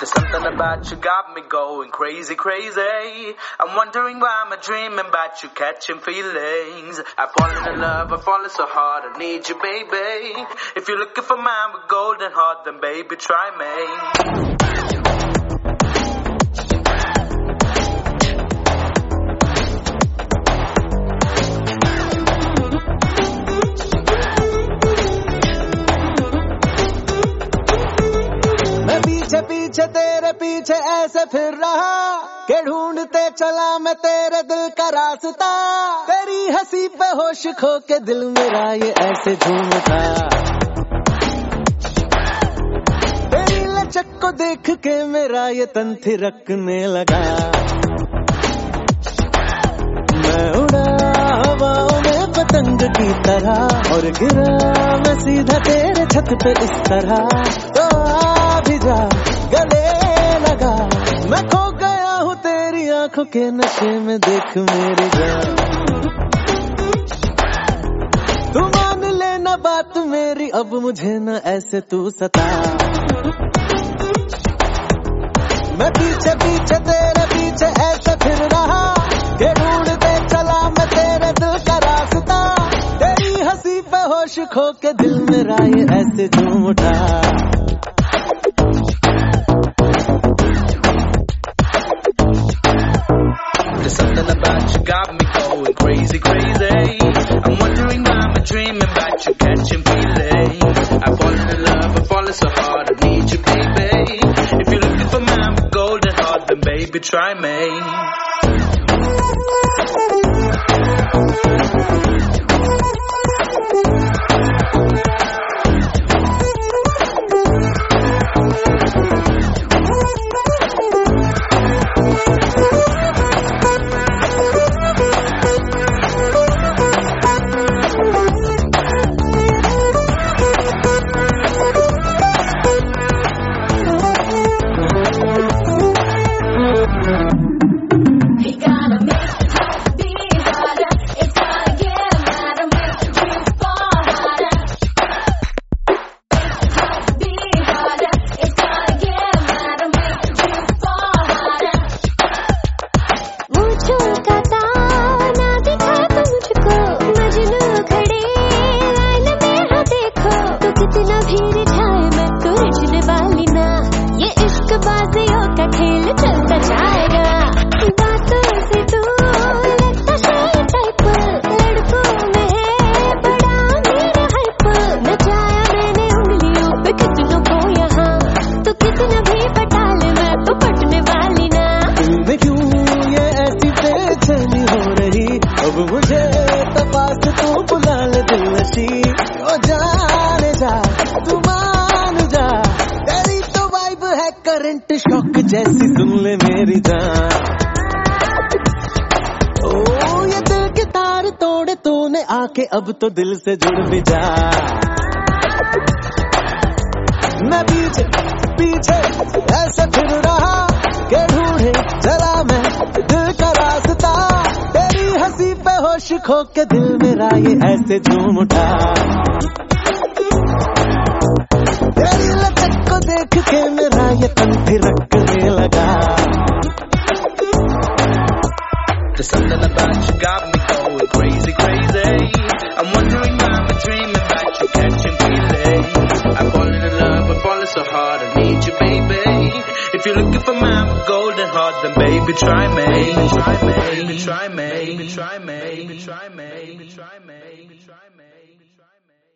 There's something about you got me going crazy, crazy. I'm wondering why I'm dreaming about you catching feelings. I've fallen in love, I've fallen so hard, I need you, baby. If you're looking for mine with golden heart, then baby, try me. पीछे तेरे पीछे ऐसे फिर रहा के ढूंढते चला मैं तेरे दिल का रास्ता। तेरी हंसी पे होश खो के दिल मेरा ये ऐसे झूमता। तेरी लचक को देख के मेरा ये तन थिरकने लगा। मैं उड़ा हवाओं में पतंग की तरह और गिरा मैं सीधा तेरे छत पे इस तरह। तो आ भी जा गले लगा, मैं खो गया हूँ तेरी आंखों के नशे में, देख मेरी जान। तू मान लेना बात मेरी, अब मुझे न ऐसे तू सता। मैं पीछे पीछे तेरे पीछे ऐसे फिर रहा के ढूंढते चला मैं तेरे दिल का रास्ता। तेरी हंसी पे होश खो के दिल मेरा ये ऐसे झूम उठा। There's something about you got me going crazy, crazy. I'm wondering why I'm dreaming about you catching feelings. I've fallen in love, I've fallen so hard, I need you, baby. If you're looking for mine with golden heart, then baby, try me. Current shock जैसी सुन ले मेरी जान। ओ ये दिल के तार तोड़े तूने आके, अब तो दिल से जुड़ भी जा। मैं पीछे पीछे ऐसे फिर रहा के ढूंढे चला मैं दिल का रास्ता। तेरी हंसी पे होश खो के दिल मेरा ये ऐसे झूम उठा। तेरी लचक को देख के मेरा ये तन थिरकने लगा। There's something about you got me going crazy, crazy. I'm wondering why I'm dreaming about you catching feelings. I've fallen in love, I've fallen so hard, I need you, baby. If you're looking for mine with golden heart, then baby, try me. Try me, try me, try me, try me, try me, try me.